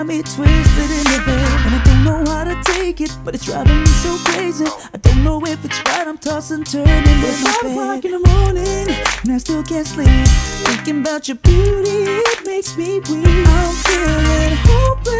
me twisted in the bed, and I don't know how to take it, but it's driving me so crazy. I don't know if it's right, I'm tossing, turning. It's 5 o'clock in the morning, and I still can't sleep. Thinking about your beauty, it makes me weak. I'm feeling hopeless.